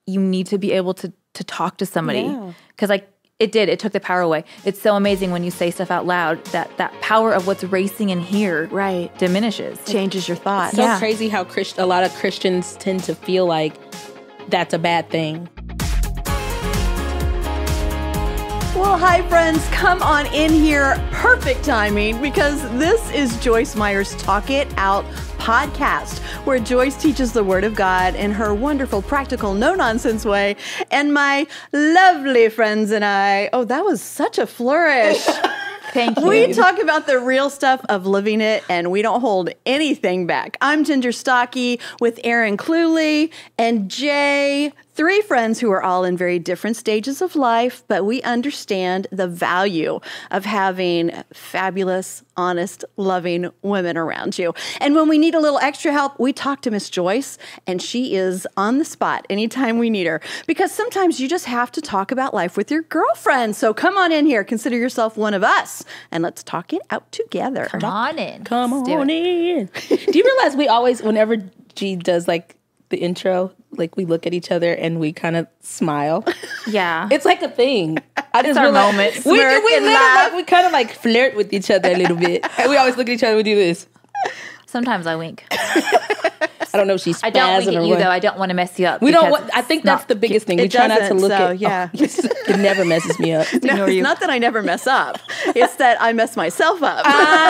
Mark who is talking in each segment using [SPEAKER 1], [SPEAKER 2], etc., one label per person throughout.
[SPEAKER 1] you need to be able to talk to somebody. Because it took the power away. It's so amazing when you say stuff out loud that power of what's racing in here diminishes.
[SPEAKER 2] Changes your thoughts.
[SPEAKER 3] So crazy how a lot of Christians tend to feel like that's a bad thing.
[SPEAKER 2] Well, hi, friends. Come on in here. Perfect timing, because this is Joyce Meyer's Talk It Out podcast, where Joyce teaches the Word of God in her wonderful, practical, no-nonsense way. And my lovely friends and I, oh, that was such a flourish.
[SPEAKER 1] Thank you.
[SPEAKER 2] We talk about the real stuff of living it, and we don't hold anything back. I'm Ginger Stocky with Aaron Cluley and Jay, three friends who are all in very different stages of life, but we understand the value of having fabulous, honest, loving women around you. And when we need a little extra help, we talk to Miss Joyce, and she is on the spot anytime we need her, because sometimes you just have to talk about life with your girlfriend. So come on in here, consider yourself one of us, and let's talk it out together.
[SPEAKER 1] Come on in.
[SPEAKER 3] Come on in. Do you realize we always, whenever G does like the intro, like we look at each other and we kind of smile?
[SPEAKER 1] Yeah.
[SPEAKER 3] It's like a thing. I just
[SPEAKER 1] our
[SPEAKER 3] realized
[SPEAKER 1] moment.
[SPEAKER 3] We
[SPEAKER 1] Smirk and
[SPEAKER 3] literally,
[SPEAKER 1] laugh.
[SPEAKER 3] we kind of like flirt with each other a little bit. And we always look at each other and we do this.
[SPEAKER 1] Sometimes I wink.
[SPEAKER 3] I don't know if she's spazzing
[SPEAKER 1] I don't wink at
[SPEAKER 3] or
[SPEAKER 1] you,
[SPEAKER 3] what.
[SPEAKER 1] though. I don't want to mess you up.
[SPEAKER 3] We don't
[SPEAKER 1] because
[SPEAKER 3] want, I think that's
[SPEAKER 1] not
[SPEAKER 3] the biggest thing.
[SPEAKER 2] it
[SPEAKER 3] We try not to
[SPEAKER 2] doesn't,
[SPEAKER 3] look
[SPEAKER 2] so,
[SPEAKER 3] at,
[SPEAKER 2] yeah.
[SPEAKER 3] it never messes me up.
[SPEAKER 2] No, it's not that I never mess up. It's that I mess myself up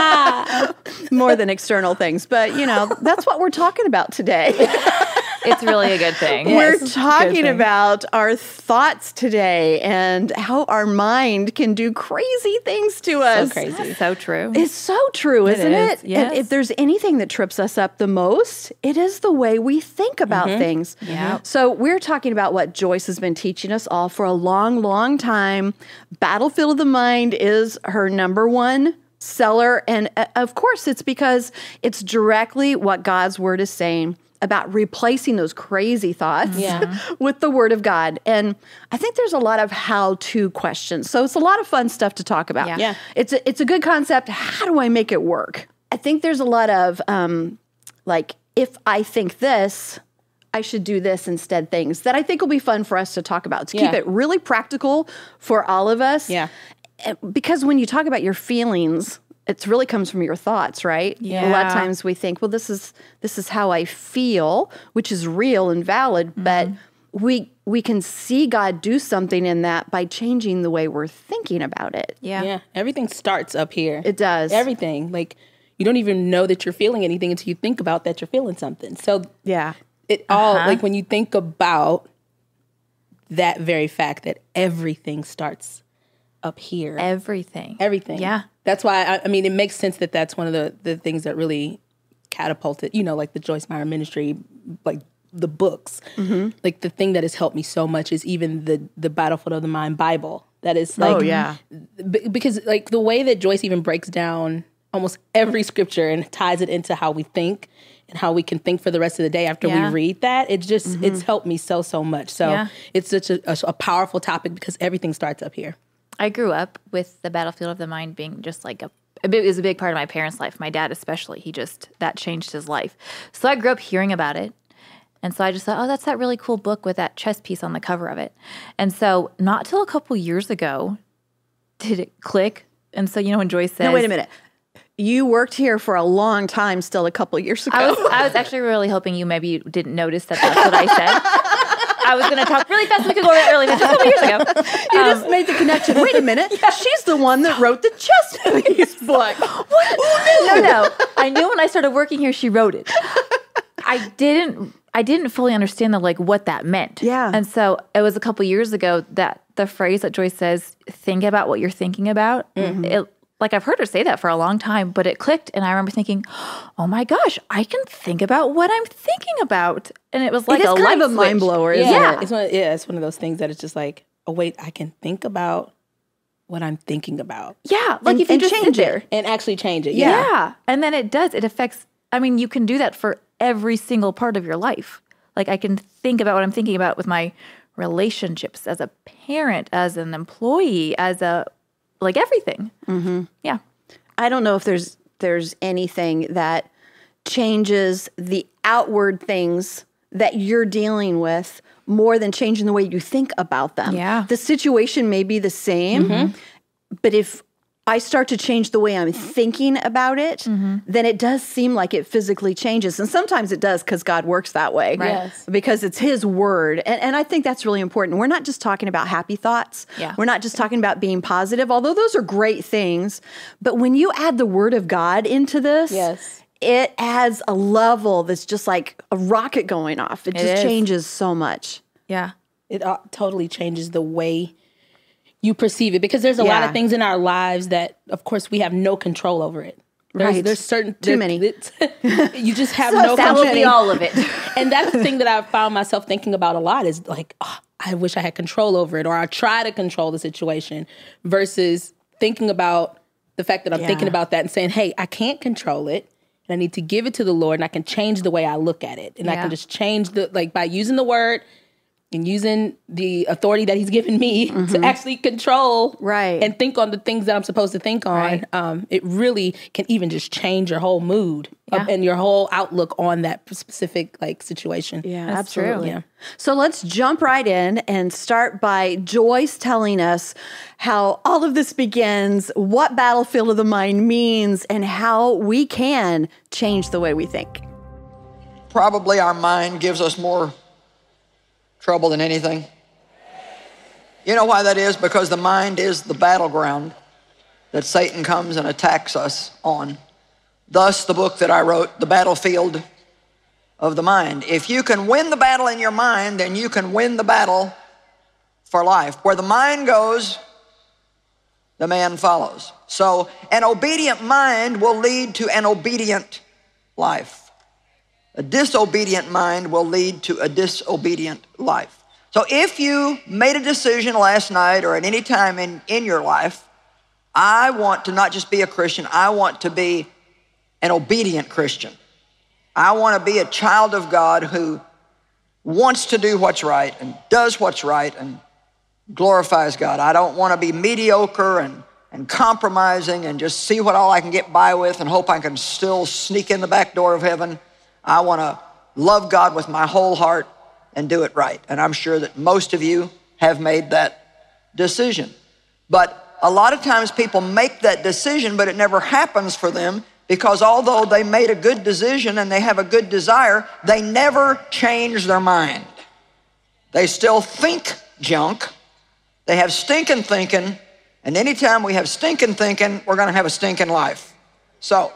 [SPEAKER 2] more than external things. But, you know, that's what we're talking about today.
[SPEAKER 1] It's really a good thing.
[SPEAKER 2] We're
[SPEAKER 3] Yes,
[SPEAKER 2] talking
[SPEAKER 3] good thing.
[SPEAKER 2] about our thoughts today and how our mind can do crazy things to us.
[SPEAKER 3] crazy.
[SPEAKER 1] So true.
[SPEAKER 2] It's so true, isn't
[SPEAKER 1] is,
[SPEAKER 2] it?
[SPEAKER 1] yes.
[SPEAKER 2] And if there's anything that trips us up the most, it is the way we think about things.
[SPEAKER 1] Yeah.
[SPEAKER 2] So we're talking about what Joyce has been teaching us all for a long, long time. Battlefield of the Mind is her number one seller. And of course, it's because it's directly what God's Word is saying about replacing those crazy thoughts with the Word of God. And I think there's a lot of how-to questions. So it's a lot of fun stuff to talk about.
[SPEAKER 1] Yeah.
[SPEAKER 2] It's a good concept. How do I make it work? I think there's a lot of, like, if I think this, I should do this instead things that I think will be fun for us to talk about. To keep it really practical for all of us.
[SPEAKER 3] Yeah.
[SPEAKER 2] Because when you talk about your feelings, it really comes from your thoughts, right?
[SPEAKER 1] Yeah.
[SPEAKER 2] A lot of times we think, well, this is how I feel, which is real and valid, but we can see God do something in that by changing the way we're thinking about it.
[SPEAKER 1] Yeah.
[SPEAKER 3] Everything starts up here.
[SPEAKER 2] It does.
[SPEAKER 3] Everything. Like, you don't even know that you're feeling anything until you think about that you're feeling something. So
[SPEAKER 2] Yeah.
[SPEAKER 3] it all, like when you think about that very fact that everything starts up here.
[SPEAKER 1] Everything.
[SPEAKER 3] Everything.
[SPEAKER 1] Yeah.
[SPEAKER 3] That's why, I mean, it makes sense that that's one of the things that really catapulted, you know, like the Joyce Meyer ministry, like the books. Like the thing that has helped me so much is even the Battlefield of the Mind Bible. That is like, because like the way that Joyce even breaks down almost every scripture and ties it into how we think and how we can think for the rest of the day after we read that, it just, it's helped me so much. So it's such a powerful topic because everything starts up here.
[SPEAKER 1] I grew up with the Battlefield of the Mind being just like it was a big part of my parents' life. My dad especially, that changed his life. So I grew up hearing about it. And so I just thought, oh, that's that really cool book with that chess piece on the cover of it. And so not till a couple years ago did it click. And so, you know, when Joyce says...
[SPEAKER 2] No, wait a minute. You worked here for a long time still a couple years ago.
[SPEAKER 1] I was actually really hoping you maybe didn't notice that that's what I said. I was going to talk really fast so we could go over that early, but just a couple years ago.
[SPEAKER 2] You just made the connection. Wait a minute. She's the one that wrote the chess piece book. What?
[SPEAKER 1] No. I knew when I started working here, she wrote it. I didn't fully understand what that meant.
[SPEAKER 2] Yeah.
[SPEAKER 1] And so it was a couple years ago that the phrase that Joyce says, think about what you're thinking about. It, I've heard her say that for a long time, but it clicked. And I remember thinking, oh my gosh, I can think about what I'm thinking about. And it was like
[SPEAKER 2] it is
[SPEAKER 1] a
[SPEAKER 2] kind
[SPEAKER 1] light
[SPEAKER 2] of a mind
[SPEAKER 1] switch.
[SPEAKER 2] blower, isn't
[SPEAKER 1] Yeah.
[SPEAKER 2] it?
[SPEAKER 3] It's one of those things that it's just like, oh wait, I can think about what I'm thinking about.
[SPEAKER 1] Yeah.
[SPEAKER 2] And-
[SPEAKER 1] if you
[SPEAKER 2] and
[SPEAKER 1] just
[SPEAKER 2] change
[SPEAKER 1] sit there.
[SPEAKER 2] it.
[SPEAKER 3] And actually change it.
[SPEAKER 1] Yeah. And then it does. It affects, you can do that for every single part of your life. I can think about what I'm thinking about with my relationships as a parent, as an employee, as everything. Mm-hmm. Yeah.
[SPEAKER 2] I don't know if there's anything that changes the outward things that you're dealing with more than changing the way you think about them.
[SPEAKER 1] Yeah.
[SPEAKER 2] The situation may be the same, but if I start to change the way I'm thinking about it, then it does seem like it physically changes. And sometimes it does because God works that way.
[SPEAKER 1] Right.
[SPEAKER 3] Yes.
[SPEAKER 2] Because it's his word. And I think that's really important. We're not just talking about happy thoughts.
[SPEAKER 1] Yeah.
[SPEAKER 2] We're not just talking about being positive, although those are great things. But when you add the word of God into this,
[SPEAKER 3] Yes.
[SPEAKER 2] it adds a level that's just like a rocket going off. It just
[SPEAKER 1] is.
[SPEAKER 2] changes so much.
[SPEAKER 1] Yeah.
[SPEAKER 3] It totally changes the way you perceive it, because there's a lot
[SPEAKER 2] Yeah.
[SPEAKER 3] of things in our lives that, of course, we have no control over it.
[SPEAKER 2] Right.
[SPEAKER 3] There's certain
[SPEAKER 2] Too many.
[SPEAKER 3] You just have no
[SPEAKER 1] That
[SPEAKER 3] control.
[SPEAKER 1] will be all of it.
[SPEAKER 3] And that's the thing that I've found myself thinking about a lot is like, oh, I wish I had control over it, or I try to control the situation, versus thinking about the fact that I'm thinking about that and saying, hey, I can't control it. And I need to give it to the Lord, and I can change the way I look at it. And I
[SPEAKER 1] Yeah.
[SPEAKER 3] can just change by using the word and using the authority that he's given me to actually control
[SPEAKER 2] Right.
[SPEAKER 3] and think on the things that I'm supposed to think on.
[SPEAKER 1] Right.
[SPEAKER 3] It really can even just change your whole mood
[SPEAKER 1] Yeah.
[SPEAKER 3] and your whole outlook on that specific situation.
[SPEAKER 2] Yeah,
[SPEAKER 1] That's true.
[SPEAKER 2] absolutely.
[SPEAKER 3] Yeah.
[SPEAKER 2] So let's jump right in and start by Joyce telling us how all of this begins, what Battlefield of the Mind means, and how we can change the way we think.
[SPEAKER 4] Probably our mind gives us more trouble than anything. You know why that is? Because the mind is the battleground that Satan comes and attacks us on. Thus, the book that I wrote, The Battlefield of the Mind. If you can win the battle in your mind, then you can win the battle for life. Where the mind goes, the man follows. So an obedient mind will lead to an obedient life. A disobedient mind will lead to a disobedient life. So if you made a decision last night or at any time in your life, I want to not just be a Christian, I want to be an obedient Christian. I want to be a child of God who wants to do what's right and does what's right and glorifies God. I don't want to be mediocre and compromising and just see what all I can get by with and hope I can still sneak in the back door of heaven. I want to love God with my whole heart and do it right. And I'm sure that most of you have made that decision. But a lot of times people make that decision, but it never happens for them because although they made a good decision and they have a good desire, they never change their mind. They still think junk. They have stinking thinking. And anytime we have stinking thinking, we're going to have a stinking life. So,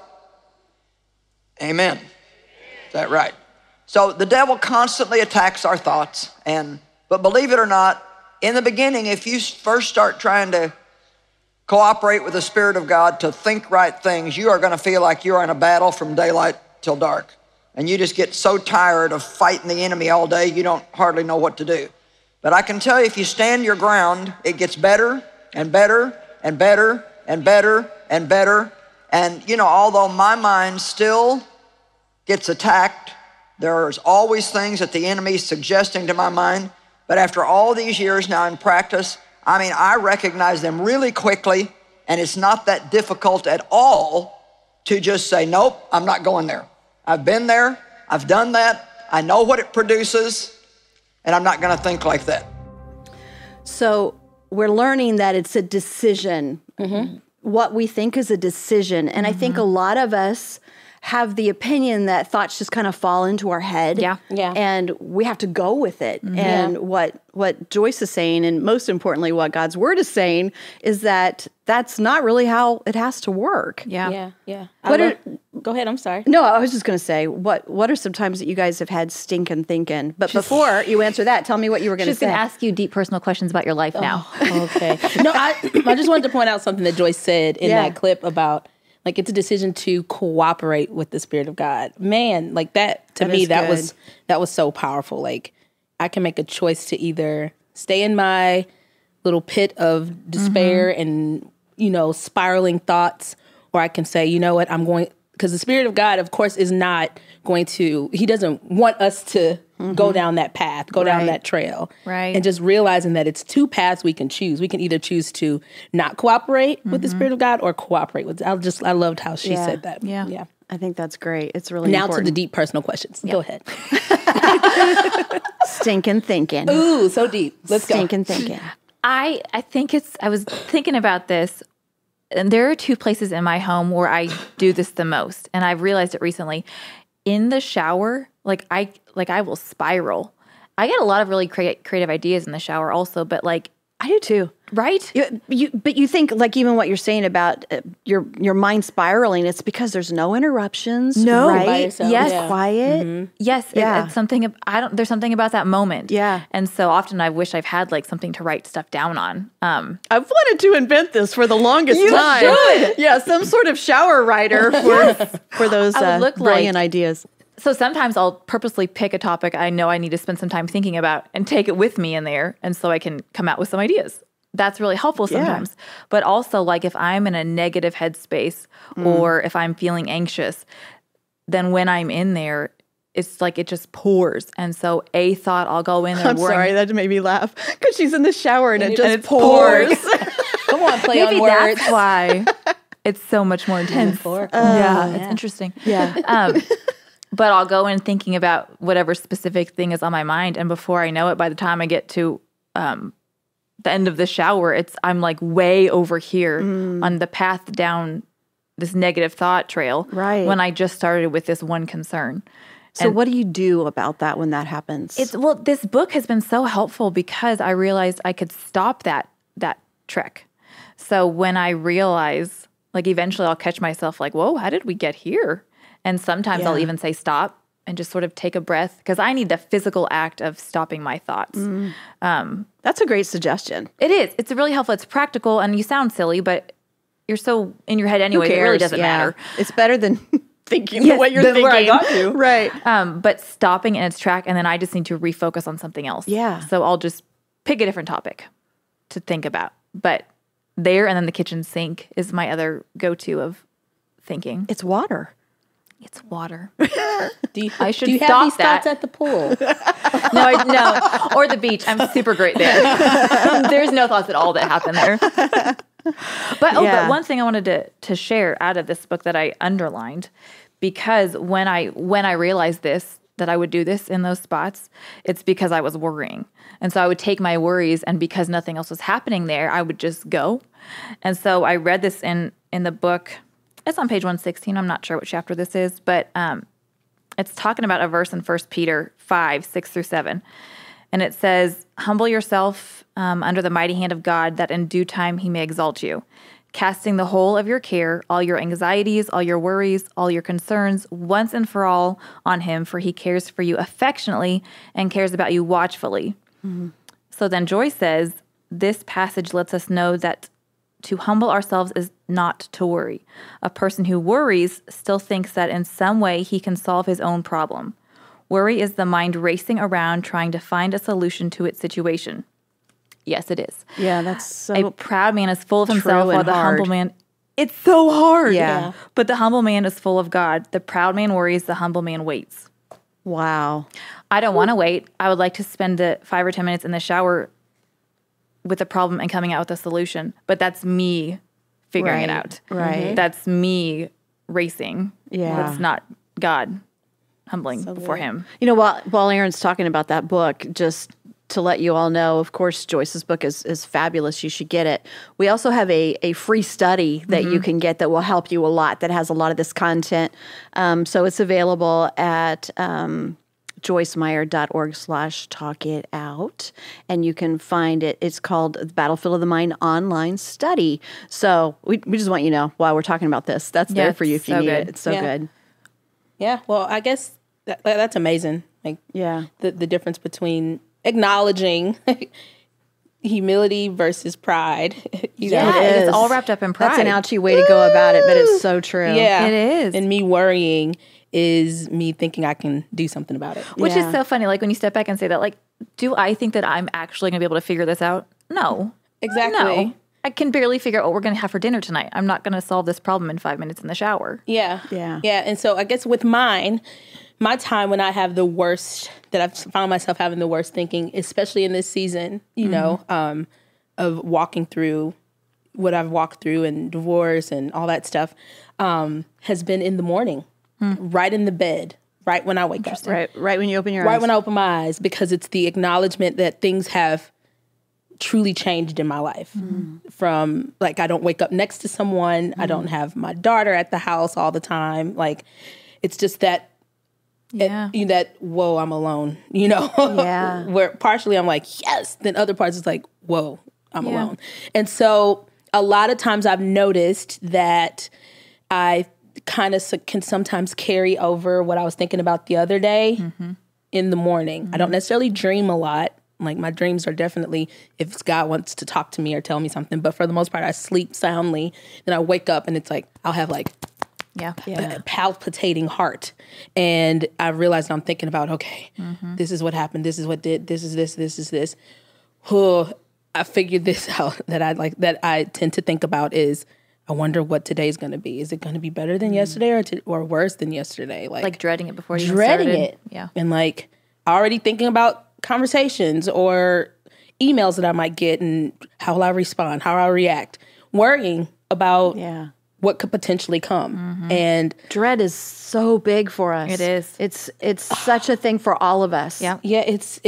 [SPEAKER 4] amen. Is that right? So the devil constantly attacks our thoughts. But believe it or not, in the beginning, if you first start trying to cooperate with the Spirit of God to think right things, you are going to feel like you're in a battle from daylight till dark. And you just get so tired of fighting the enemy all day, you don't hardly know what to do. But I can tell you, if you stand your ground, it gets better and better and better and better and better. And, you know, although my mind still gets attacked, there's always things that the enemy is suggesting to my mind. But after all these years now in practice, I mean, I recognize them really quickly, and it's not that difficult at all to just say, nope, I'm not going there. I've been there, I've done that, I know what it produces, and I'm not going to think like that.
[SPEAKER 2] So we're learning that it's a decision. What we think is a decision. And I think a lot of us have the opinion that thoughts just kind of fall into our head.
[SPEAKER 1] Yeah.
[SPEAKER 3] Yeah.
[SPEAKER 2] And we have to go with it. And what Joyce is saying, and most importantly, what God's word is saying, is that that's not really how it has to work.
[SPEAKER 1] Yeah.
[SPEAKER 3] Yeah.
[SPEAKER 2] What
[SPEAKER 3] Go ahead. I'm sorry.
[SPEAKER 2] No, I was just going to say, what are some times that you guys have had stinking thinking? But before you answer that, tell me what you were going to
[SPEAKER 1] She's
[SPEAKER 2] say.
[SPEAKER 1] going to ask you deep personal questions about your life now.
[SPEAKER 3] Okay. No, I just wanted to point out something that Joyce said in
[SPEAKER 2] Yeah.
[SPEAKER 3] that clip about, like, it's a decision to cooperate with the Spirit of God. Man, like that, to me,
[SPEAKER 2] is
[SPEAKER 3] that
[SPEAKER 2] good.
[SPEAKER 3] was so powerful. Like, I can make a choice to either stay in my little pit of despair and, you know, spiraling thoughts, or I can say, you know what, I'm going, because the Spirit of God, of course, is not going to, he doesn't want us to go down that path, go down
[SPEAKER 2] Right.
[SPEAKER 3] that trail.
[SPEAKER 1] Right.
[SPEAKER 3] And just realizing that it's two paths we can choose. We can either choose to not cooperate with the Spirit of God or cooperate with. I loved how she said that.
[SPEAKER 1] Yeah.
[SPEAKER 3] Yeah.
[SPEAKER 2] I think that's great. It's really
[SPEAKER 3] Now
[SPEAKER 2] important.
[SPEAKER 3] to the deep personal questions. Go ahead.
[SPEAKER 2] Stinking thinking.
[SPEAKER 3] Ooh, so deep. Let's go.
[SPEAKER 2] Stinking thinking.
[SPEAKER 1] I think I was thinking about this, and there are two places in my home where I do this the most, and I've realized it recently. In the shower, I will spiral. I get a lot of really creative ideas in the shower also, but
[SPEAKER 2] I do too.
[SPEAKER 1] right?
[SPEAKER 2] But you think even what you're saying about your mind spiraling, it's because there's no interruptions.
[SPEAKER 1] No.
[SPEAKER 2] right?
[SPEAKER 3] By yourself,
[SPEAKER 1] Yes.
[SPEAKER 2] It's
[SPEAKER 3] yeah.
[SPEAKER 2] quiet.
[SPEAKER 1] Yes,
[SPEAKER 2] Yeah.
[SPEAKER 1] it's something. There's something about that moment.
[SPEAKER 2] Yeah.
[SPEAKER 1] and so often I wish I've had something to write stuff down on.
[SPEAKER 2] I've wanted to invent this for the longest time.
[SPEAKER 1] should.
[SPEAKER 2] Yeah, some sort of shower writer for those
[SPEAKER 1] I would look
[SPEAKER 2] brilliant
[SPEAKER 1] like-
[SPEAKER 2] ideas.
[SPEAKER 1] So sometimes I'll purposely pick a topic I know I need to spend some time thinking about and take it with me in there, and so I can come out with some ideas. That's really helpful sometimes. But also, if I'm in a negative headspace or if I'm feeling anxious, then when I'm in there, it's it just pours. And so a thought, I'll go in there.
[SPEAKER 2] I'm sorry, that made me laugh because she's in the shower and it just
[SPEAKER 1] it
[SPEAKER 2] pours.
[SPEAKER 3] Come on, play
[SPEAKER 1] Maybe
[SPEAKER 3] on words.
[SPEAKER 1] that's why it's so much more intense. Yeah, it's interesting.
[SPEAKER 2] Yeah.
[SPEAKER 1] But I'll go in thinking about whatever specific thing is on my mind, and before I know it, by the time I get to the end of the shower, I'm way over here on the path down this negative thought trail.
[SPEAKER 2] Right.
[SPEAKER 1] When I just started with this one concern.
[SPEAKER 2] So what do you do about that when that happens?
[SPEAKER 1] This book has been so helpful because I realized I could stop that trek. So when I realize, eventually I'll catch myself whoa, how did we get here? And sometimes I'll even say stop and just sort of take a breath because I need the physical act of stopping my thoughts.
[SPEAKER 2] That's a great suggestion.
[SPEAKER 1] It is. It's really helpful. It's practical, and you sound silly, but you're so in your head anyway. It really doesn't matter.
[SPEAKER 2] It's better than thinking what you're
[SPEAKER 1] than
[SPEAKER 2] thinking.
[SPEAKER 1] where I got to.
[SPEAKER 2] Right.
[SPEAKER 1] But stopping in its track, and then I just need to refocus on something else.
[SPEAKER 2] Yeah.
[SPEAKER 1] So I'll just pick a different topic to think about. But there, and then the kitchen sink is my other go-to of thinking.
[SPEAKER 2] It's water.
[SPEAKER 1] It's water.
[SPEAKER 3] Do you,
[SPEAKER 1] I should
[SPEAKER 3] do you have
[SPEAKER 1] stop
[SPEAKER 3] these
[SPEAKER 1] that.
[SPEAKER 3] thoughts at the pool?
[SPEAKER 1] No. Or the beach. I'm super great there. There's no thoughts at all that happen there. But one thing I wanted to share out of this book that I underlined, because when I realized this, that I would do this in those spots, it's because I was worrying. And so I would take my worries, and because nothing else was happening there, I would just go. And so I read this in the book. It's on page 116. I'm not sure what chapter this is, but it's talking about a verse in 1 Peter 5:6-7. And it says, "Humble yourself under the mighty hand of God, that in due time he may exalt you, casting the whole of your care, all your anxieties, all your worries, all your concerns, once and for all on him, for he cares for you affectionately and cares about you watchfully." Mm-hmm. So then Joy says, this passage lets us know that to humble ourselves is not to worry. A person who worries still thinks that in some way he can solve his own problem. Worry is the mind racing around trying to find a solution to its situation. Yes, it is.
[SPEAKER 2] Yeah, that's so
[SPEAKER 1] A proud man is full of himself,
[SPEAKER 2] true
[SPEAKER 1] while
[SPEAKER 2] and
[SPEAKER 1] the
[SPEAKER 2] hard.
[SPEAKER 1] humble man... It's so hard.
[SPEAKER 2] Yeah.
[SPEAKER 1] But the humble man is full of God. The proud man worries, the humble man waits.
[SPEAKER 2] wow.
[SPEAKER 1] I don't want to wait. I would like to spend the 5 or 10 minutes in the shower with a problem and coming out with a solution. But that's me figuring it
[SPEAKER 2] Right,
[SPEAKER 1] out.
[SPEAKER 2] right.
[SPEAKER 1] That's me racing.
[SPEAKER 2] Yeah.
[SPEAKER 1] That's not God humbling before him.
[SPEAKER 2] You know, while Aaron's talking about that book, just to let you all know, of course, Joyce's book is fabulous. You should get it. We also have a free study that you can get that will help you a lot, that has a lot of this content. So it's available at joycemeyer.org/talkitout. And you can find it. It's called the Battlefield of the Mind Online Study. So we just want you to know while we're talking about this, that's
[SPEAKER 1] Yeah,
[SPEAKER 2] there for you if
[SPEAKER 1] it's
[SPEAKER 2] you
[SPEAKER 1] so
[SPEAKER 2] need
[SPEAKER 1] good.
[SPEAKER 2] it. It's so
[SPEAKER 3] Yeah.
[SPEAKER 2] good.
[SPEAKER 3] Yeah. Well, I guess that's amazing.
[SPEAKER 2] Yeah.
[SPEAKER 3] The difference between acknowledging humility versus pride.
[SPEAKER 1] Yeah,
[SPEAKER 2] It
[SPEAKER 1] it's
[SPEAKER 2] is.
[SPEAKER 1] all wrapped up in pride.
[SPEAKER 2] That's an ouchy way to go about it, but it's so true.
[SPEAKER 3] Yeah.
[SPEAKER 1] It is.
[SPEAKER 3] And me worrying is me thinking I can do something about it.
[SPEAKER 1] Which
[SPEAKER 2] Yeah.
[SPEAKER 1] is so funny. When you step back and say that, do I think that I'm actually going to be able to figure this out? No.
[SPEAKER 3] Exactly.
[SPEAKER 1] No. I can barely figure out what we're going to have for dinner tonight. I'm not going to solve this problem in 5 minutes in the shower.
[SPEAKER 3] Yeah.
[SPEAKER 2] Yeah.
[SPEAKER 3] Yeah. And so I guess with my time when I have the worst, that I've found myself having the worst thinking, especially in this season, you know, of walking through what I've walked through and divorce and all that stuff, has been in the morning. right in the bed, right when I wake up.
[SPEAKER 2] Right when you open your eyes.
[SPEAKER 3] Right when I open my eyes, because it's the acknowledgement that things have truly changed in my life. From like, I don't wake up next to someone. I don't have my daughter at the house all the time. Like, it's just that, that, whoa, I'm alone,
[SPEAKER 2] Yeah.
[SPEAKER 3] where partially I'm like, yes. Then other parts it's like, whoa, I'm alone. And so a lot of times I've noticed that I kind of can sometimes carry over what I was thinking about the other day in the morning. I don't necessarily dream a lot. Like, my dreams are definitely if God wants to talk to me or tell me something. But for the most part, I sleep soundly. Then I wake up and it's like, I'll have like a palpitating heart. And I realized I'm thinking about, okay, this is what happened. This is what did, this is this. Oh, I figured this out that I tend to think about is, I wonder what today's going to be. Is it going to be better than yesterday or worse than yesterday?
[SPEAKER 1] Like dreading it before you
[SPEAKER 3] dreading
[SPEAKER 1] started.
[SPEAKER 3] it.
[SPEAKER 1] Yeah.
[SPEAKER 3] And like already thinking about conversations or emails that I might get and how will I respond, how I'll react, worrying about what could potentially come. And
[SPEAKER 2] dread is so big for us.
[SPEAKER 1] It is.
[SPEAKER 2] It's such a thing for all of us.
[SPEAKER 1] Yeah.
[SPEAKER 3] yeah,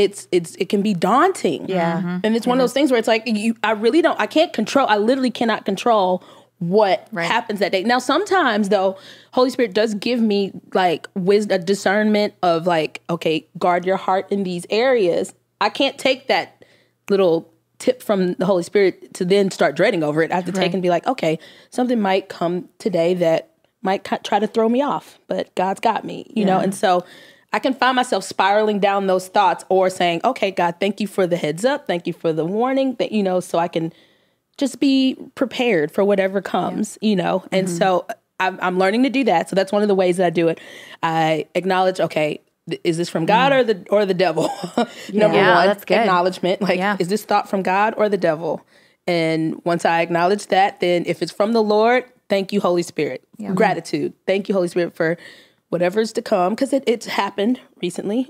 [SPEAKER 3] it can be daunting.
[SPEAKER 2] Yeah.
[SPEAKER 3] And it's one of those things where it's like, I literally cannot control what happens that day. Now, sometimes though, Holy Spirit does give me like wisdom, a discernment of like, okay, guard your heart in these areas. I can't take that little tip from the Holy Spirit to then start dreading over it. I have to take and be like, okay, something might come today that might try to throw me off, but God's got me, you know? And so I can find myself spiraling down those thoughts or saying, okay, God, thank you for the heads up. Thank you for the warning that, so I can just be prepared for whatever comes, And so I'm learning to do that. So that's one of the ways that I do it. I acknowledge, okay, is this from God or the devil? Number one,
[SPEAKER 1] that's good.
[SPEAKER 3] Acknowledgement. Like, is this thought from God or the devil? And once I acknowledge that, then if it's from the Lord, thank you, Holy Spirit. Gratitude. Thank you, Holy Spirit, for whatever's to come, because it's happened recently.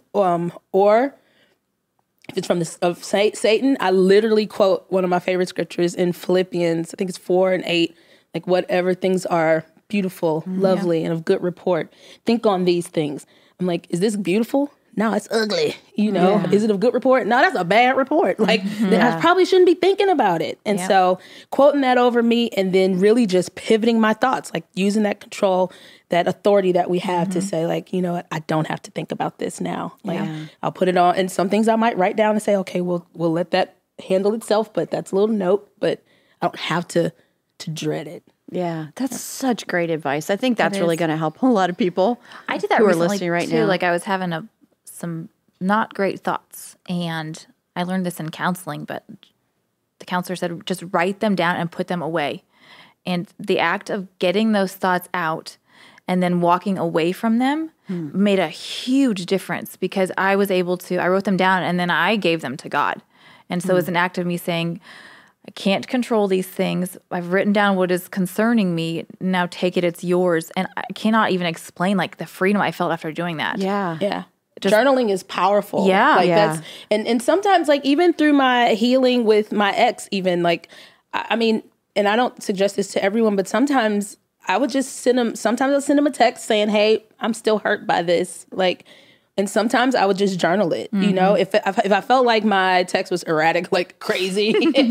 [SPEAKER 3] Or if it's from of Satan, I literally quote one of my favorite scriptures in Philippians, I think it's 4:8, like, whatever things are beautiful, lovely, and of good report, think on these things. I'm like, is this beautiful? No, it's ugly. Is it a good report? No, that's a bad report. Like, then I probably shouldn't be thinking about it. And so quoting that over me and then really just pivoting my thoughts, like using that control, that authority that we have to say, like, you know what, I don't have to think about this now. Like, I'll put it on. And some things I might write down and say, okay, we'll let that handle itself. But that's a little note, but I don't have to dread it.
[SPEAKER 2] Yeah, that's such great advice. I think that's really going to help a lot of people.
[SPEAKER 1] I did that
[SPEAKER 2] who are
[SPEAKER 1] recently
[SPEAKER 2] listening right
[SPEAKER 1] too.
[SPEAKER 2] now.
[SPEAKER 1] Like, I was having some not great thoughts, and I learned this in counseling, but the counselor said just write them down and put them away. And the act of getting those thoughts out and then walking away from them made a huge difference, because I wrote them down and then I gave them to God. And so it was an act of me saying, I can't control these things. I've written down what is concerning me. Now take it, it's yours. And I cannot even explain like the freedom I felt after doing that.
[SPEAKER 2] Yeah.
[SPEAKER 3] Journaling is powerful.
[SPEAKER 1] Yeah.
[SPEAKER 3] Like,
[SPEAKER 2] Yeah.
[SPEAKER 3] that's, and sometimes, like, even through my healing with my ex, even like, I mean, and I don't suggest this to everyone, but sometimes I would just sometimes I'll send him a text saying, hey, I'm still hurt by this. Like, and sometimes I would just journal it, if I felt like my text was erratic, like crazy,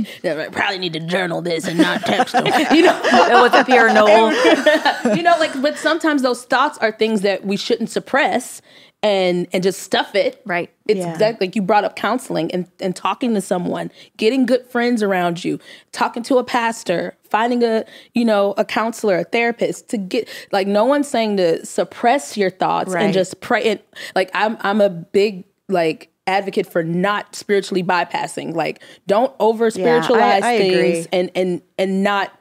[SPEAKER 3] I probably need to journal this and not text them,
[SPEAKER 1] What's up here, Noel?
[SPEAKER 3] but sometimes those thoughts are things that we shouldn't suppress and just stuff it.
[SPEAKER 1] Right.
[SPEAKER 3] It's exactly like you brought up counseling and talking to someone, getting good friends around you, talking to a pastor, finding a counselor, a therapist, to get, like, no one's saying to suppress your thoughts and just pray. And like, I'm a big, like, advocate for not spiritually bypassing. Like, don't over spiritualize things and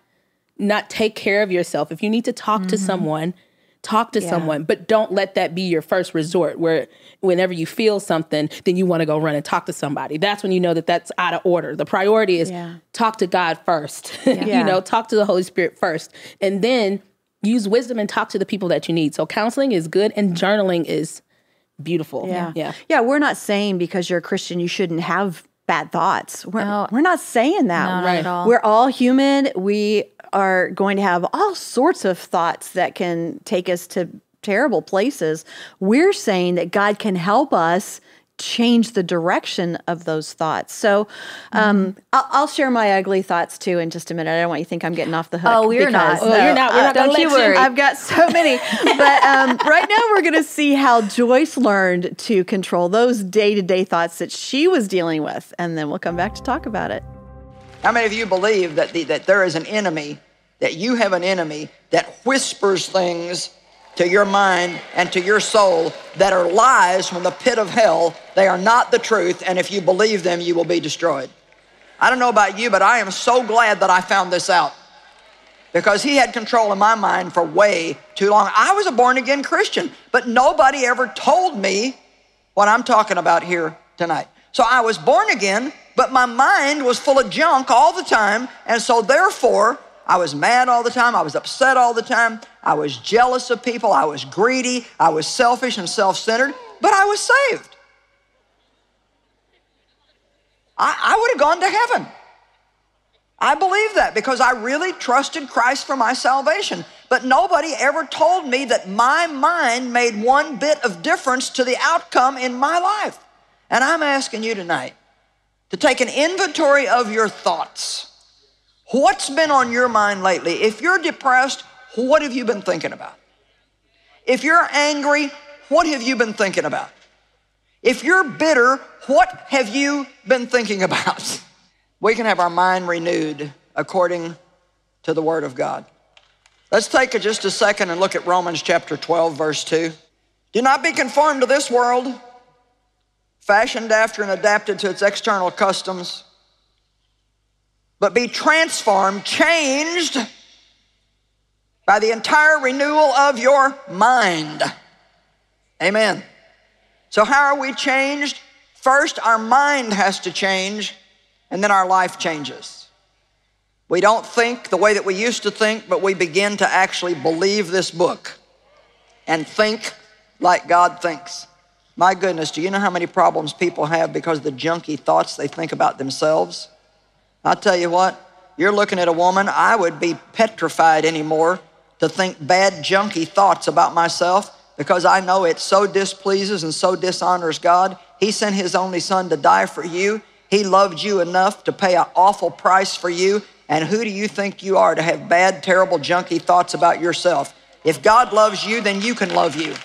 [SPEAKER 3] not take care of yourself. If you need to talk to someone, talk to someone, but don't let that be your first resort, where whenever you feel something, then you want to go run and talk to somebody. That's when you know that that's out of order. The priority is talk to God first, talk to the Holy Spirit first, and then use wisdom and talk to the people that you need. So counseling is good, and journaling is beautiful.
[SPEAKER 2] Yeah, we're not saying because you're a Christian you shouldn't have bad thoughts. We're not saying that.
[SPEAKER 1] No, not at all.
[SPEAKER 2] We're all human. We are going to have all sorts of thoughts that can take us to terrible places. We're saying that God can help us change the direction of those thoughts. So I'll share my ugly thoughts too in just a minute. I don't want you to think I'm getting off the hook.
[SPEAKER 1] Oh, we're not.
[SPEAKER 3] Oh, you're not. We're not gonna
[SPEAKER 1] don't you
[SPEAKER 3] let
[SPEAKER 1] worry.
[SPEAKER 2] I've got so many. But right now we're going to see how Joyce learned to control those day-to-day thoughts that she was dealing with. And then we'll come back to talk about it.
[SPEAKER 4] How many of you believe that that there is an enemy, that you have an enemy that whispers things to your mind and to your soul that are lies from the pit of hell? They are not the truth, and if you believe them, you will be destroyed. I don't know about you, but I am so glad that I found this out, because he had control of my mind for way too long. I was a born-again Christian, but nobody ever told me what I'm talking about here tonight. So I was born again, but my mind was full of junk all the time, and so therefore, I was mad all the time. I was upset all the time. I was jealous of people. I was greedy. I was selfish and self-centered, but I was saved. I would have gone to heaven. I believe that because I really trusted Christ for my salvation. But nobody ever told me that my mind made one bit of difference to the outcome in my life. And I'm asking you tonight to take an inventory of your thoughts. What's been on your mind lately? If you're depressed, what have you been thinking about? If you're angry, what have you been thinking about? If you're bitter, what have you been thinking about? We can have our mind renewed according to the Word of God. Let's take just a second and look at Romans chapter 12, verse 2. Do not be conformed to this world, fashioned after and adapted to its external customs, but be transformed, changed by the entire renewal of your mind. Amen. So how are we changed? First, our mind has to change, and then our life changes. We don't think the way that we used to think, but we begin to actually believe this book and think like God thinks. My goodness, do you know how many problems people have because of the junky thoughts they think about themselves? I'll tell you what, you're looking at a woman, I would be petrified anymore to think bad, junky thoughts about myself, because I know it so displeases and so dishonors God. He sent his only son to die for you. He loved you enough to pay an awful price for you. And who do you think you are to have bad, terrible, junky thoughts about yourself? If God loves you, then you can love you.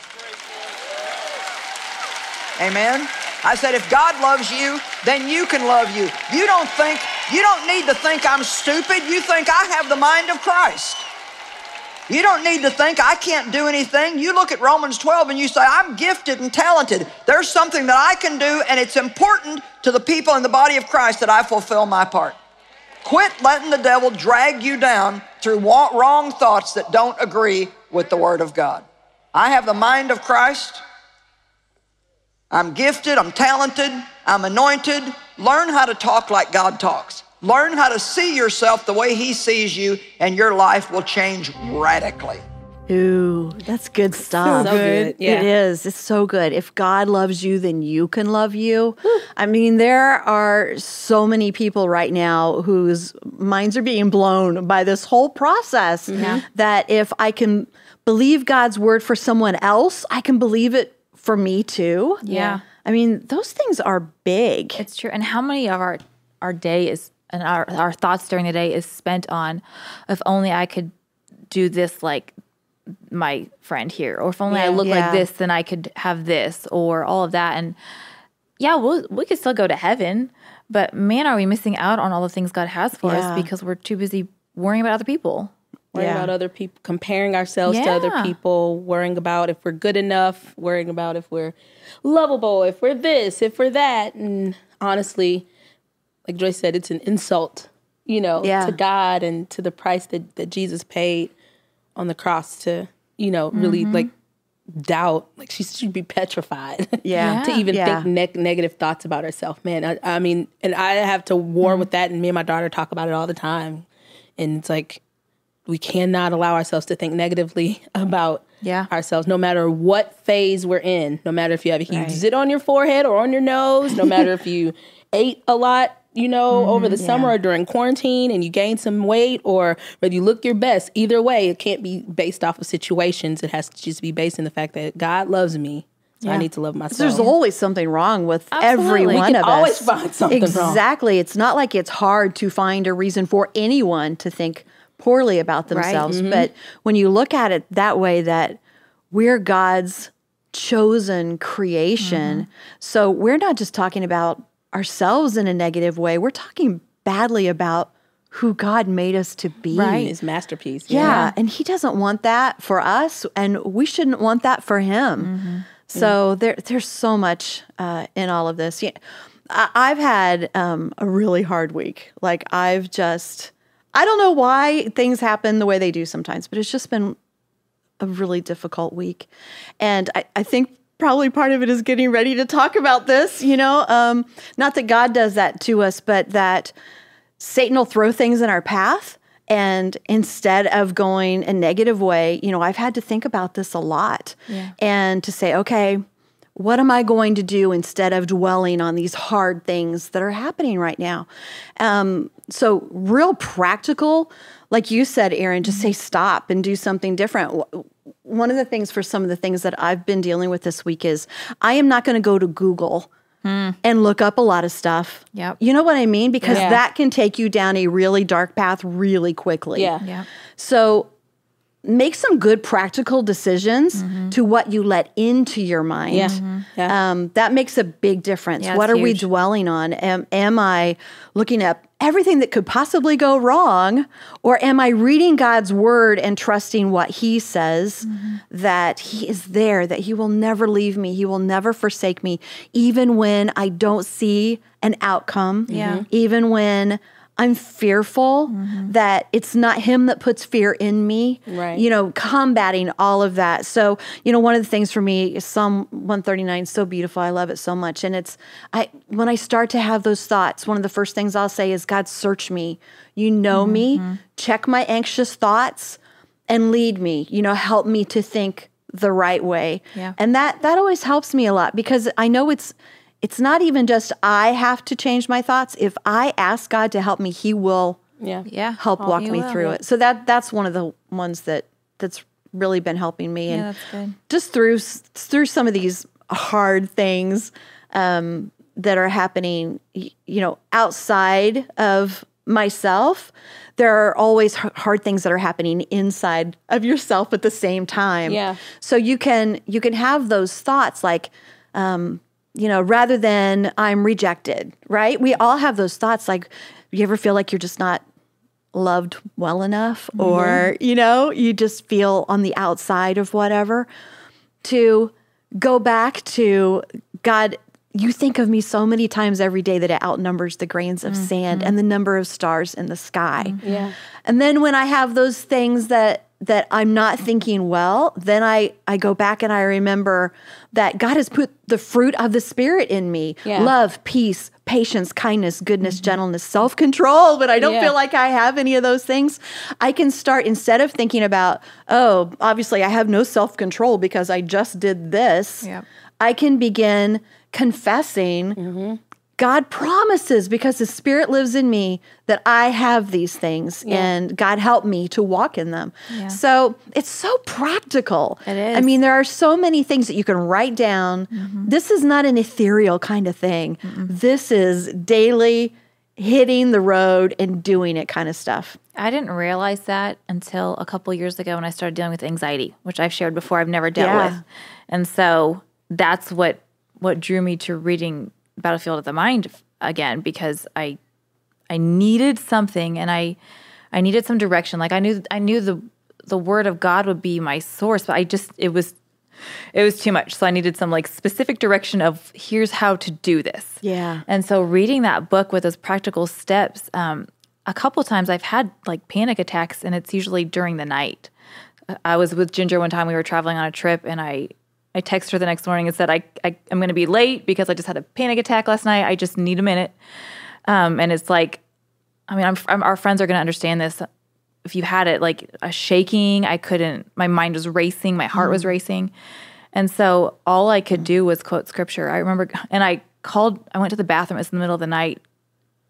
[SPEAKER 4] Amen? I said, if God loves you, then you can love you. You don't need to think I'm stupid. You think I have the mind of Christ. You don't need to think I can't do anything. You look at Romans 12 and you say, I'm gifted and talented. There's something that I can do, and it's important to the people in the body of Christ that I fulfill my part. Quit letting the devil drag you down through wrong thoughts that don't agree with the Word of God. I have the mind of Christ. I'm gifted, I'm talented, I'm anointed. Learn how to talk like God talks. Learn how to see yourself the way He sees you, and your life will change radically.
[SPEAKER 2] Ooh, that's good stuff.
[SPEAKER 3] So good. Yeah.
[SPEAKER 2] It is. It's so good. If God loves you, then you can love you. I mean, there are so many people right now whose minds are being blown by this whole process, that if I can believe God's word for someone else, I can believe it for me too.
[SPEAKER 1] Yeah.
[SPEAKER 2] I mean, those things are big.
[SPEAKER 1] It's true. And how many of our day is, and our thoughts during the day is spent on, if only I could do this like my friend here, or if only I look like this, then I could have this, or all of that. And yeah, we could still go to heaven, but man, are we missing out on all the things God has for us because we're too busy worrying about other people.
[SPEAKER 3] Worrying about other people, comparing ourselves to other people, worrying about if we're good enough, worrying about if we're lovable, if we're this, if we're that. And honestly, like Joyce said, it's an insult, to God and to the price that Jesus paid on the cross to, really like doubt. Like she should be petrified to even think negative thoughts about herself. Man, I mean, and I have to war with that, and me and my daughter talk about it all the time. And it's like, we cannot allow ourselves to think negatively about ourselves, no matter what phase we're in, no matter if you have a huge zit on your forehead or on your nose, no matter if you ate a lot over the summer or during quarantine and you gained some weight, or whether you look your best, either way, it can't be based off of situations. It has to just be based in the fact that God loves me. So I need to love myself.
[SPEAKER 2] There's always something wrong with
[SPEAKER 1] Absolutely.
[SPEAKER 2] every
[SPEAKER 1] We
[SPEAKER 2] one
[SPEAKER 3] can
[SPEAKER 2] of
[SPEAKER 3] always
[SPEAKER 2] us.
[SPEAKER 3] find something wrong.
[SPEAKER 2] Exactly. It's not like it's hard to find a reason for anyone to think poorly about themselves. But when you look at it that way, that we're God's chosen creation. So we're not just talking about ourselves in a negative way. We're talking badly about who God made us to be.
[SPEAKER 3] His masterpiece.
[SPEAKER 2] Yeah. And he doesn't want that for us, and we shouldn't want that for him. So there's so much in all of this. Yeah, I've had a really hard week. Like I don't know why things happen the way they do sometimes, but it's just been a really difficult week. And I think probably part of it is getting ready to talk about this, not that God does that to us, but that Satan will throw things in our path. And instead of going a negative way, I've had to think about this a lot and to say, okay, what am I going to do instead of dwelling on these hard things that are happening right now? So real practical, like you said, Erin, just say stop and do something different. One of the things for some of the things that I've been dealing with this week is I am not going to go to Google and look up a lot of stuff.
[SPEAKER 1] Yep.
[SPEAKER 2] You know what I mean? Because that can take you down a really dark path really quickly.
[SPEAKER 1] Yeah.
[SPEAKER 2] So make some good practical decisions to what you let into your mind. That makes a big difference.
[SPEAKER 1] Yeah,
[SPEAKER 2] what
[SPEAKER 1] it's
[SPEAKER 2] are we
[SPEAKER 1] huge.
[SPEAKER 2] dwelling on? Am I looking up everything that could possibly go wrong? Or am I reading God's word and trusting what he says, that he is there, that he will never leave me, he will never forsake me, even when I don't see an outcome, even when I'm fearful, that it's not him that puts fear in me, combating all of that. So, one of the things for me is Psalm 139, so beautiful. I love it so much. And when I start to have those thoughts, one of the first things I'll say is, God, search me. You know me, check my anxious thoughts and lead me, help me to think the right way.
[SPEAKER 1] Yeah.
[SPEAKER 2] And that always helps me a lot, because I know it's not even just I have to change my thoughts. If I ask God to help me, he will help walk me through it. So that's one of the ones that's really been helping me. And
[SPEAKER 1] that's good.
[SPEAKER 2] just through some of these hard things that are happening, outside of myself, there are always hard things that are happening inside of yourself at the same time.
[SPEAKER 3] Yeah.
[SPEAKER 2] So you can have those thoughts like, rather than I'm rejected, right? We all have those thoughts. Like, you ever feel like you're just not loved well enough, or, you just feel on the outside of whatever, to go back to God. You think of me so many times every day that it outnumbers the grains of sand and the number of stars in the sky.
[SPEAKER 3] Yeah.
[SPEAKER 2] And then when I have those things that I'm not thinking well, then I go back and I remember that God has put the fruit of the Spirit in me.
[SPEAKER 3] Yeah.
[SPEAKER 2] Love, peace, patience, kindness, goodness, gentleness, self-control. But I don't feel like I have any of those things. I can start, instead of thinking about, oh, obviously I have no self-control because I just did this.
[SPEAKER 1] Yep.
[SPEAKER 2] I can begin confessing God promises, because the Spirit lives in me, that I have these things, and God help me to walk in them.
[SPEAKER 1] Yeah.
[SPEAKER 2] So it's so practical.
[SPEAKER 1] It is.
[SPEAKER 2] I mean, there are so many things that you can write down. This is not an ethereal kind of thing. This is daily hitting the road and doing it kind of stuff.
[SPEAKER 1] I didn't realize that until a couple years ago when I started dealing with anxiety, which I've shared before I've never dealt with. And so that's what drew me to reading Battlefield of the Mind again, because I needed something, and I needed some direction. Like I knew the word of God would be my source, but it was too much. So I needed some like specific direction of here's how to do this.
[SPEAKER 2] Yeah.
[SPEAKER 1] And so reading that book with those practical steps, a couple times I've had like panic attacks, and it's usually during the night. I was with Ginger one time, we were traveling on a trip, and I texted her the next morning and said, I'm going to be late because I just had a panic attack last night. I just need a minute. And it's like, I mean, our friends are going to understand this. If you had it, like a shaking, my mind was racing, my heart was racing. And so all I could do was quote scripture. I remember, and I went to the bathroom. It was in the middle of the night,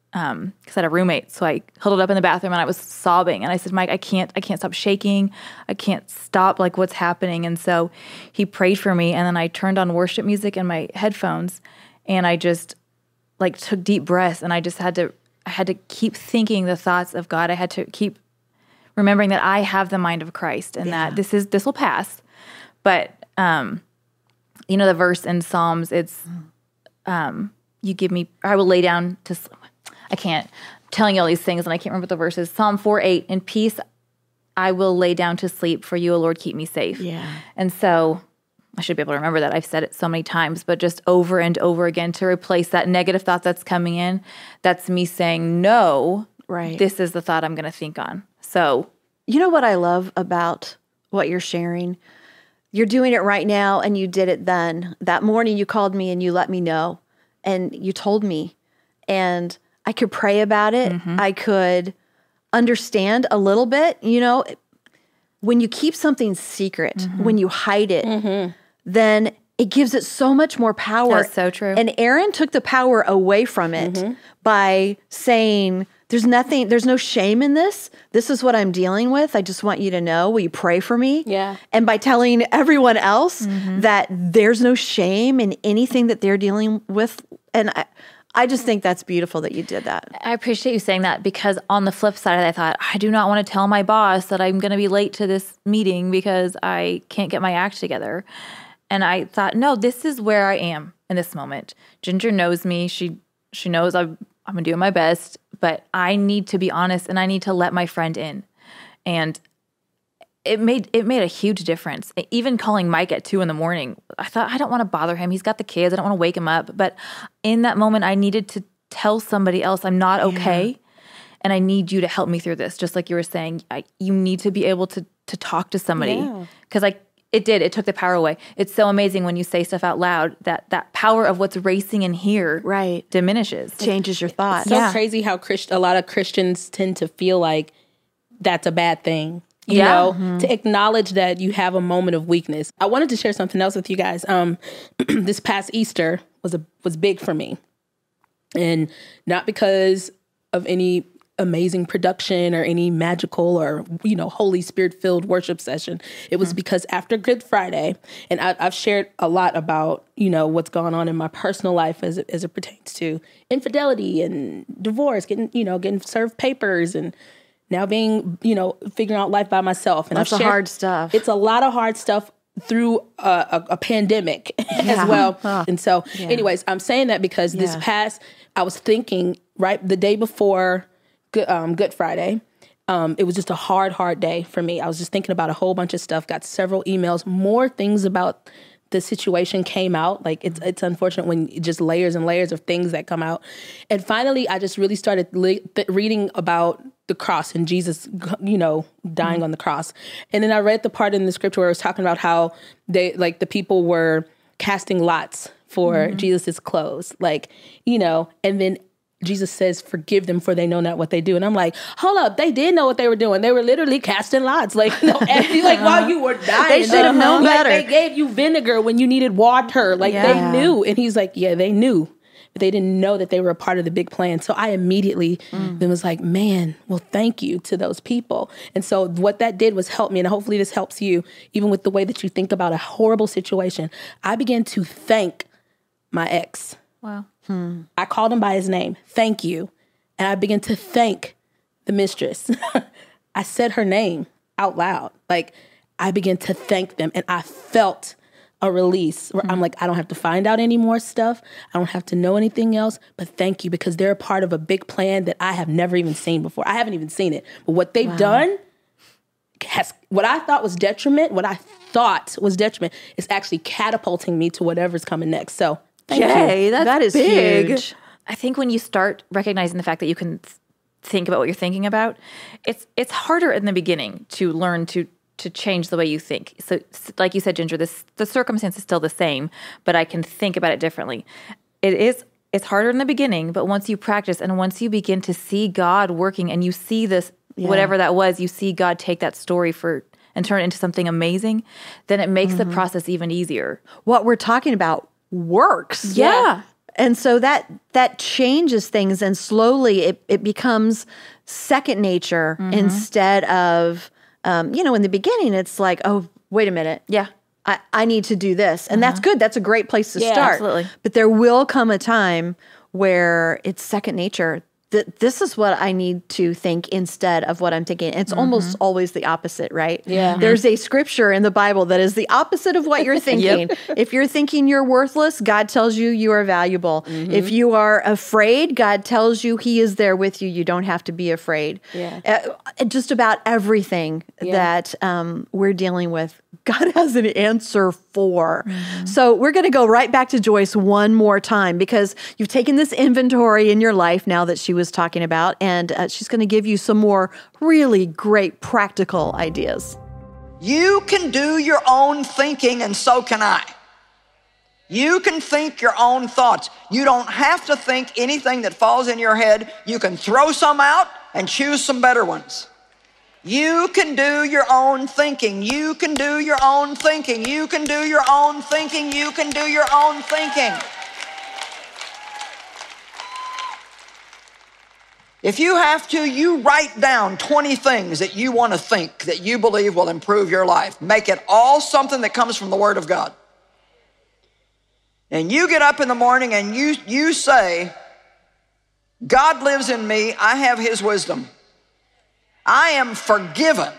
[SPEAKER 1] because I had a roommate. So I huddled up in the bathroom and I was sobbing. And I said, Mike, I can't stop shaking. I can't stop, like, what's happening. And so he prayed for me. And then I turned on worship music in my headphones and I just, like, took deep breaths. And I had to keep thinking the thoughts of God. I had to keep remembering that I have the mind of Christ and that this will pass. But, you know, the verse in Psalms, it's, you give me, I will lay down to sleep. I can't, I'm telling you all these things and I can't remember what the verse is. Psalm 4:8, in peace I will lay down to sleep, for you, O Lord, keep me safe.
[SPEAKER 2] Yeah.
[SPEAKER 1] And so I should be able to remember that. I've said it so many times, but just over and over again to replace that negative thought that's coming in, that's me saying, no,
[SPEAKER 2] Right.
[SPEAKER 1] this is the thought I'm going to think on. So,
[SPEAKER 2] You know what I love about what you're sharing? You're doing it right now and you did it then. That morning you called me and you let me know and you told me. And I could pray about it. I could understand a little bit. You know, when you keep something secret, when you hide it, then it gives it so much more power.
[SPEAKER 1] That's so true.
[SPEAKER 2] And Aaron took the power away from it by saying, there's no shame in this. This is what I'm dealing with. I just want you to know. Will you pray for me?
[SPEAKER 3] Yeah.
[SPEAKER 2] And by telling everyone else that there's no shame in anything that they're dealing with. And I just think that's beautiful that you did that.
[SPEAKER 1] I appreciate you saying that, because on the flip side, I thought, I do not want to tell my boss that I'm going to be late to this meeting because I can't get my act together. And I thought, no, this is where I am in this moment. Ginger knows me. She knows I'm doing my best, but I need to be honest and I need to let my friend in. And it made a huge difference. Even calling Mike at 2 a.m, I thought, I don't want to bother him. He's got the kids. I don't want to wake him up. But in that moment, I needed to tell somebody else I'm not okay. And I need you to help me through this. Just like you were saying, you need to be able to talk to somebody. Because it took the power away. It's so amazing when you say stuff out loud that power of what's racing in here diminishes.
[SPEAKER 2] Changes your thoughts.
[SPEAKER 3] So crazy how a lot of Christians tend to feel like that's a bad thing. You know, to acknowledge that you have a moment of weakness. I wanted to share something else with you guys. This past Easter was big for me. And not because of any amazing production or any magical or, you know, Holy Spirit filled worship session. It was because after Good Friday, and I've shared a lot about, you know, what's going on in my personal life as it pertains to infidelity and divorce, getting served papers and now being, you know, figuring out life by myself. And
[SPEAKER 2] that's hard stuff.
[SPEAKER 3] It's a lot of hard stuff through a pandemic as well. And so anyways, I'm saying that because this past, I was thinking right the day before Good Friday, it was just a hard day for me. I was just thinking about a whole bunch of stuff, got several emails, more things about the situation came out. Like it's unfortunate when just layers and layers of things that come out. And finally, I just really started reading about the cross and Jesus, you know, dying on the cross. And then I read the part in the scripture where it was talking about how the people were casting lots for Jesus's clothes, like, you know, and then Jesus says, forgive them for they know not what they do. And I'm like, hold up, they did know what they were doing. They were literally casting lots. Like, no, while you were dying.
[SPEAKER 2] They should have known better.
[SPEAKER 3] They gave you vinegar when you needed water. Like they knew. And he's like, yeah, they knew. But they didn't know that they were a part of the big plan. So I immediately then was like, man, well, thank you to those people. And so what that did was help me. And hopefully this helps you, even with the way that you think about a horrible situation. I began to thank my ex.
[SPEAKER 1] Wow.
[SPEAKER 3] I called him by his name. Thank you. And I began to thank the mistress. I said her name out loud. Like I began to thank them. And I felt a release where I'm like, I don't have to find out any more stuff. I don't have to know anything else, but thank you, because they're a part of a big plan that I have never even seen before. I haven't even seen it, but what they've done has, what I thought was detriment is actually catapulting me to whatever's coming next. So thank you.
[SPEAKER 2] That is
[SPEAKER 1] big.
[SPEAKER 2] huge.
[SPEAKER 1] I think when you start recognizing the fact that you can think about what you're thinking about, it's harder in the beginning to learn to change the way you think. So like you said, Ginger, the circumstance is still the same, but I can think about it differently. It's harder in the beginning, but once you practice and once you begin to see God working and you see this, whatever that was, you see God take that story and turn it into something amazing, then it makes the process even easier.
[SPEAKER 2] What we're talking about works.
[SPEAKER 1] Yeah.
[SPEAKER 2] And so that changes things, and slowly it becomes second nature instead of, in the beginning, it's like, oh, wait a minute.
[SPEAKER 1] Yeah.
[SPEAKER 2] I need to do this. And that's good. That's a great place to start.
[SPEAKER 1] Absolutely.
[SPEAKER 2] But there will come a time where it's second nature. This is what I need to think instead of what I'm thinking. It's almost always the opposite, right?
[SPEAKER 3] Yeah.
[SPEAKER 2] There's a scripture in the Bible that is the opposite of what you're thinking. If you're thinking you're worthless, God tells you you are valuable. If you are afraid, God tells you he is there with you. You don't have to be afraid. Just about everything that we're dealing with, God has an answer for. So we're going to go right back to Joyce one more time, because you've taken this inventory in your life now that she was talking about, and she's going to give you some more really great practical ideas.
[SPEAKER 4] You can do your own thinking, and so can I. You can think your own thoughts. You don't have to think anything that falls in your head. You can throw some out and choose some better ones. You can do your own thinking. You can do your own thinking. You can do your own thinking. You can do your own thinking. If you have to, you write down 20 things that you want to think that you believe will improve your life. Make it all something that comes from the Word of God. And you get up in the morning and you say, God lives in me. I have his wisdom. I am forgiven,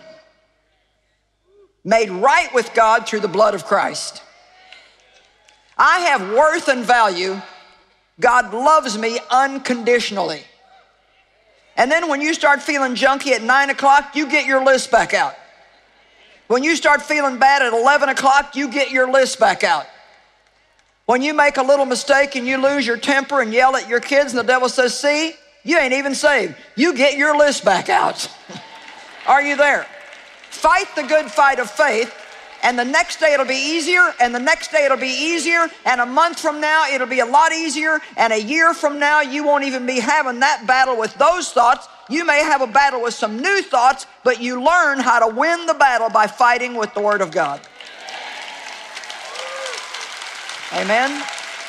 [SPEAKER 4] made right with God through the blood of Christ. I have worth and value. God loves me unconditionally. And then when you start feeling junky at 9 o'clock, you get your list back out. When you start feeling bad at 11 o'clock, you get your list back out. When you make a little mistake and you lose your temper and yell at your kids and the devil says, see, you ain't even saved. You get your list back out. Are you there? Fight the good fight of faith, and the next day it'll be easier, and the next day it'll be easier, and a month from now it'll be a lot easier, and a year from now you won't even be having that battle with those thoughts. You may have a battle with some new thoughts, but you learn how to win the battle by fighting with the Word of God. Amen?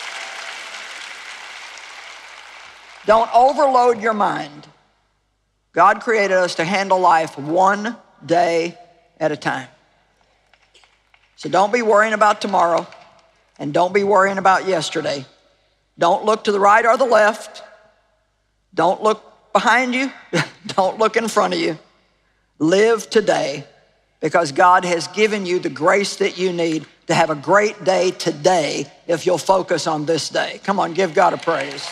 [SPEAKER 4] Don't overload your mind. God created us to handle life one day at a time. So don't be worrying about tomorrow, and don't be worrying about yesterday. Don't look to the right or the left. Don't look behind you. Don't look in front of you. Live today, because God has given you the grace that you need to have a great day today if you'll focus on this day. Come on, give God a praise.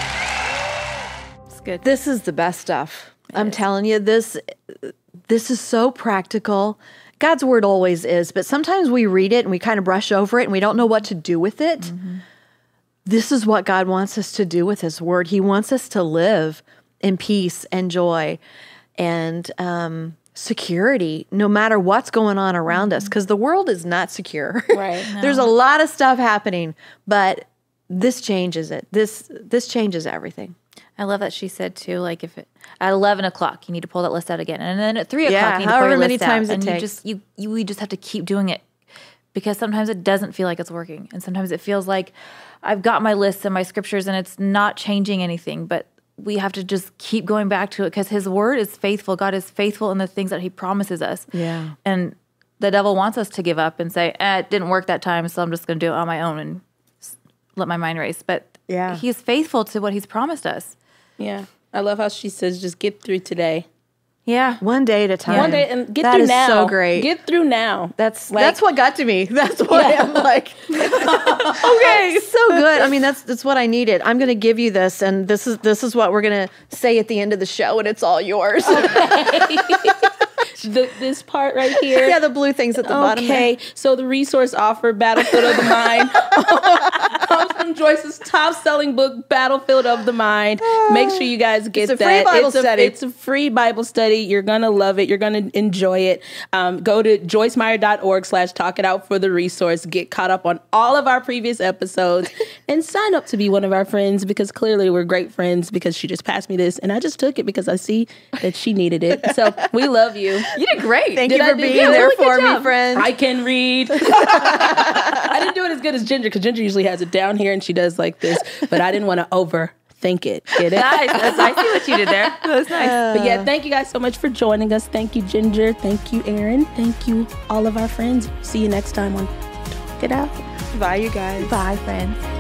[SPEAKER 1] It's good.
[SPEAKER 2] This is the best stuff. I'm telling you, this is so practical. God's word always is, but sometimes we read it and we kind of brush over it and we don't know what to do with it. This is what God wants us to do with his word. He wants us to live in peace and joy and security, no matter what's going on around us, because the world is not secure.
[SPEAKER 3] Right.
[SPEAKER 2] There's a lot of stuff happening, but this changes it. This changes everything.
[SPEAKER 1] I love that she said too, like if at 11 o'clock you need to pull that list out again, and then at 3 o'clock you need to pull
[SPEAKER 2] however
[SPEAKER 1] your
[SPEAKER 2] many
[SPEAKER 1] list
[SPEAKER 2] times
[SPEAKER 1] out,
[SPEAKER 2] it
[SPEAKER 1] and
[SPEAKER 2] takes.
[SPEAKER 1] we just have to keep doing it, because sometimes it doesn't feel like it's working, and sometimes it feels like I've got my lists and my scriptures and it's not changing anything, but we have to just keep going back to it, because his word is faithful. God is faithful in the things that he promises us.
[SPEAKER 2] Yeah.
[SPEAKER 1] And the devil wants us to give up and say, it didn't work that time, so I'm just going to do it on my own and let my mind race. But he is faithful to what he's promised us.
[SPEAKER 3] Yeah. I love how she says, just get through today.
[SPEAKER 1] Yeah.
[SPEAKER 2] One day at a time.
[SPEAKER 3] One day, and get
[SPEAKER 2] That
[SPEAKER 3] through
[SPEAKER 2] is
[SPEAKER 3] now.
[SPEAKER 2] so great.
[SPEAKER 3] Get through now.
[SPEAKER 2] That's what got to me. That's why I'm like, okay, so good. I mean, that's what I needed. I'm going to give you this, and this is what we're going to say at the end of the show, and it's all yours.
[SPEAKER 3] This part right here.
[SPEAKER 2] Yeah, the blue things at the bottom.
[SPEAKER 3] Okay, so the resource offer, Battlefield of the Mind, comes from Joyce's top-selling book, Battlefield of the Mind. Make sure you guys get
[SPEAKER 2] It's a free Bible study.
[SPEAKER 3] It's a free Bible study. You're going to love it. You're going to enjoy it. Go to joycemeyer.org/talk it out for the resource. Get caught up on all of our previous episodes and sign up to be one of our friends, because clearly we're great friends, because she just passed me this and I just took it because I see that she needed it. So we love you.
[SPEAKER 1] You did great.
[SPEAKER 2] Thank you for being there for me, friend.
[SPEAKER 3] I can read. I didn't do it as good as Ginger, because Ginger usually has it down here. here and she does like this, but I didn't want to overthink it. Get it?
[SPEAKER 1] Nice. I see what you did there. That was nice.
[SPEAKER 3] But yeah, thank you guys so much for joining us. Thank you, Ginger. Thank you, Aaron. Thank you, all of our friends. See you next time on Talk It Out.
[SPEAKER 2] Bye, you guys.
[SPEAKER 1] Bye, friends.